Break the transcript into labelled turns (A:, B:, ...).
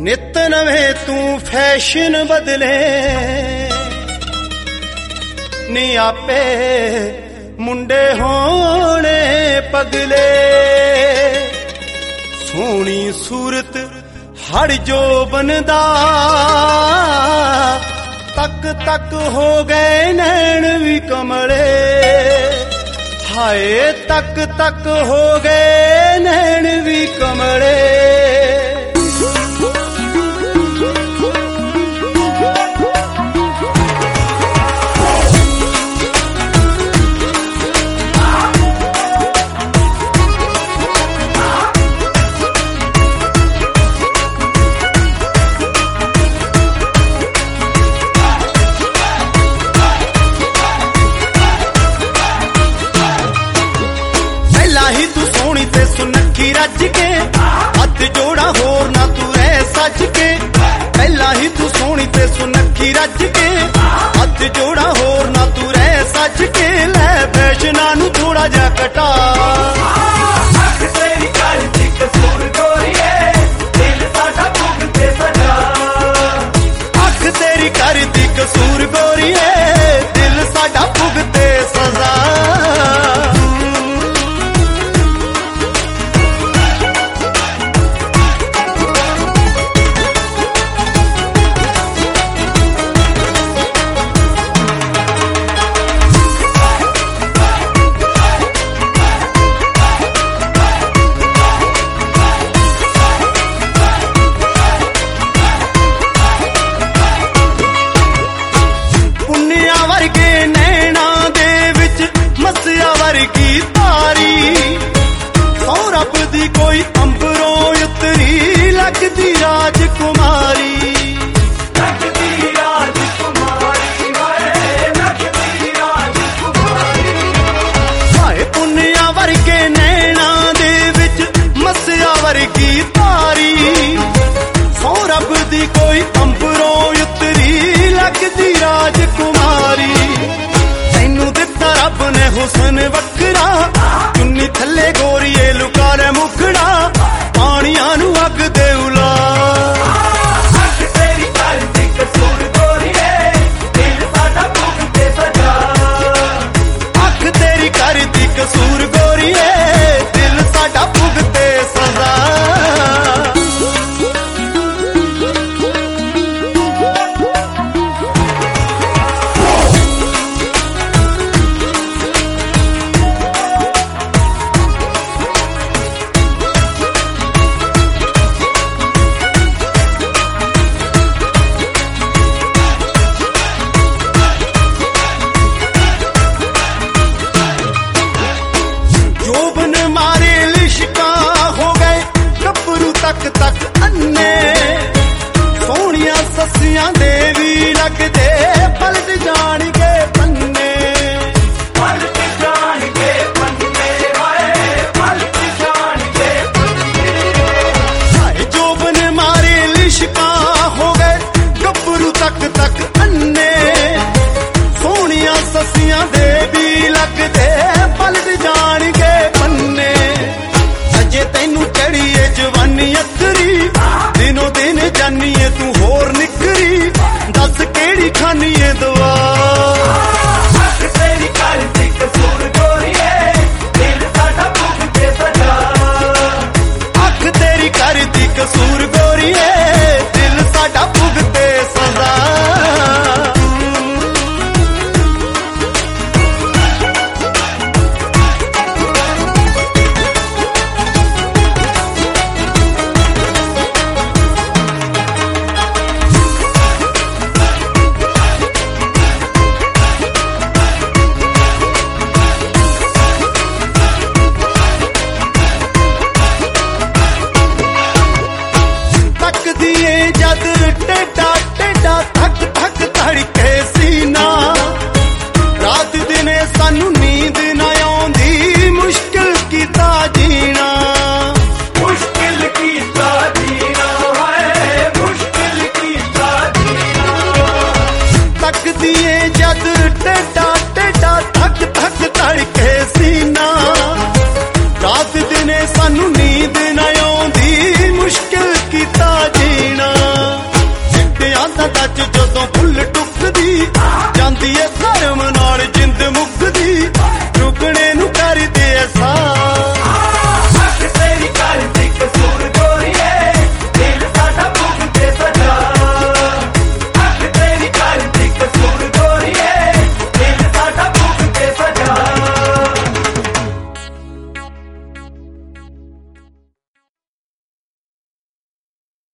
A: ਨਿਤ ਨਵੇਂ ਤੂੰ ਫੈਸ਼ਨ ਬਦਲੇ ਨੀ ਆਪੇ ਮੁੰਡੇ ਹੋਣੇ ਪਗਲੇ ਸੋਹਣੀ ਸੂਰਤ ਹੜ ਜੋ ਬੰਦਾ ਤੱਕ ਤੱਕ ਹੋ ਗਏ ਨੈਣ ਵੀ ਕਮਲੇ ਹਾਏ ਤੱਕ ਤੱਕ ਹੋ ਗਏ ਨੈਣ ਵੀ ਕਮਲੇ ही तू सोहनी ते सुनखी रज के हथ जोड़ा होर ना तू रह सज के पहला ही तू सोहनी ते सुनखी रज के हथ जोड़ा होर ना तू रह सज के लै फैशना नू थोड़ा जा कटा तेरी करदी कसूर गोरीए दिल साडा भुगते सजा अख तेरी करदी कसूर गोरीए दिल साडा भुगते सजा की तारी सौ रब दी कोई अंबरों उतरी लगदी राजकुमारी हाय पुन्निया वर्गे नैना दे विच मस्या वर्गी तारी सौ रब दी कोई अंबरों उतरी लगदी राजकुमारी तैनू दिता रब ने हुसन वकरा चुन्नी थले गोरीए लुका रे मुखड़ा पानिया नू अग दे उला तेरी करदी कसूर गोरीए दिल साडा भुगते सजा अख तेरी करदी कसूर गोरीए दिल साडा भुगते सजा तक तक अन्ने सोहनिया ससियां दे भी लगदे पलट जान के पन्ने पलट जान के पन्ने हाय पलट जान के पन्ने हाय जोबन मारे लिशका हो गए गब्बरू तक तक अन्ने सोहनिया ससियां दे भी लगदे पलट जान के पन्ने अजे तैनू चढ़ीए जवानी अतरी दिनों दिन जानीए तू होर निकरी दस केड़ी खानीए दुआ तेरी करदी कसूर गोरीए दिल साडा भुगते सजा अख तेरी करदी कसूर गोरीए दिल साडा भुगते सजा ਚ ਜਦੋਂ ਫੁੱਲ ਟੁੱਕਦੀ ਜਾਂਦੀ ਏ